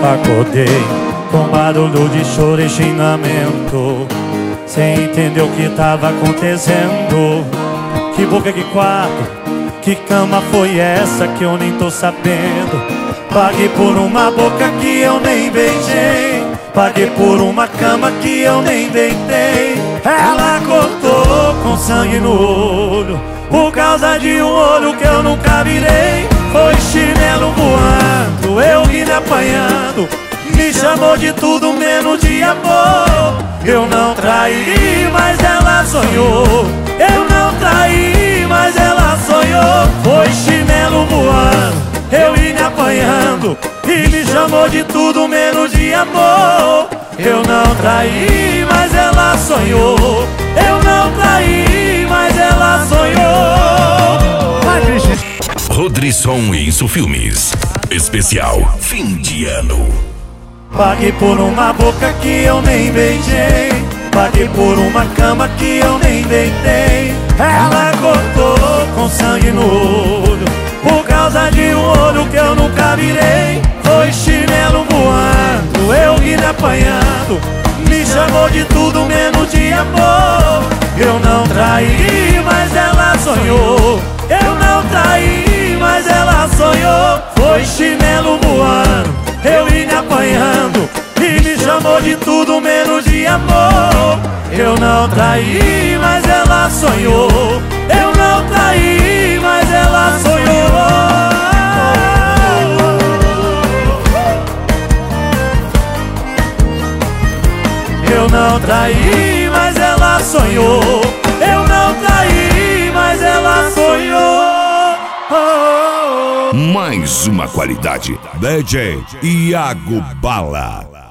Acordei com barulho de choro e xingamento, sem entender o que tava acontecendo. Que boca, que quarto, que cama foi essa que eu nem tô sabendo? Paguei por uma boca que eu nem beijei, paguei por uma cama que eu nem deitei. Ela cortou com sangue no olho, por causa de um olho que eu nunca virei. Foi chinelo voando, eu vim apanhando, me chamou de tudo menos de amor. Eu não traí, mas ela sonhou. Eu não traí, mas ela sonhou. Foi chinelo voando, eu vim apanhando, e me chamou de tudo menos de amor. Eu não traí, mas ela sonhou. Eu não traí, mas ela sonhou. Vai, Cristian. Rodrisson e Isso Filmes. Especial fim de ano. Paguei por uma boca que eu nem beijei, paguei por uma cama que eu nem deitei. Ela cortou com sangue no olho, por causa de um olho que eu nunca virei. Foi chinelo voando, eu vim apanhando, me chamou de tudo menos de amor. Eu não traí, mas ela sonhou. Eu não traí, mas ela sonhou. Foi chinelo voando, eu vim apanhando, e me chamou de tudo menos de amor. Eu não traí, mas ela sonhou. Eu não traí, mas ela sonhou. Eu não traí, mas ela sonhou. Eu não traí, mas ela sonhou. Mais uma qualidade. DJ Iago Bala.